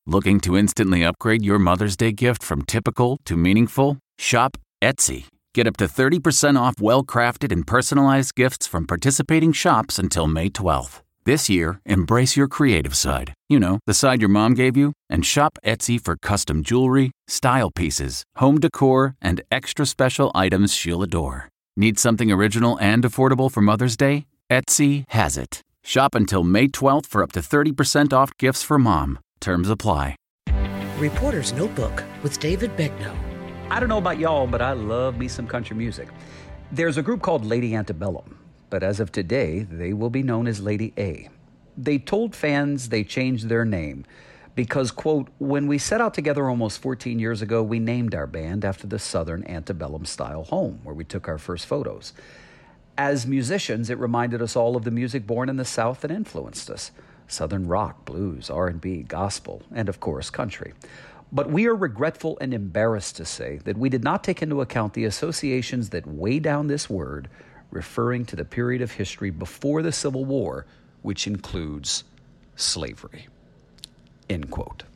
Looking to instantly upgrade your Mother's Day gift from typical to meaningful? Shop Etsy. Get up to 30% off well-crafted and personalized gifts from participating shops until May 12th. This year, embrace your creative side. You know, the side your mom gave you. And shop Etsy for custom jewelry, style pieces, home decor, and extra special items she'll adore. Need something original and affordable for Mother's Day? Etsy has it. Shop until May 12th for up to 30% off gifts for mom. Terms apply. Reporter's Notebook with David Begnaud. I don't know about y'all, but I love me some country music. There's a group called Lady Antebellum, but as of today, they will be known as Lady A. They told fans they changed their name because, quote, when we set out together almost 14 years ago, we named our band after the Southern antebellum-style home where we took our first photos. As musicians, it reminded us all of the music born in the South that influenced us. Southern rock, blues, R&B, gospel, and of course, country. But we are regretful and embarrassed to say that we did not take into account the associations that weigh down this word, referring to the period of history before the Civil War, which includes slavery. End quote.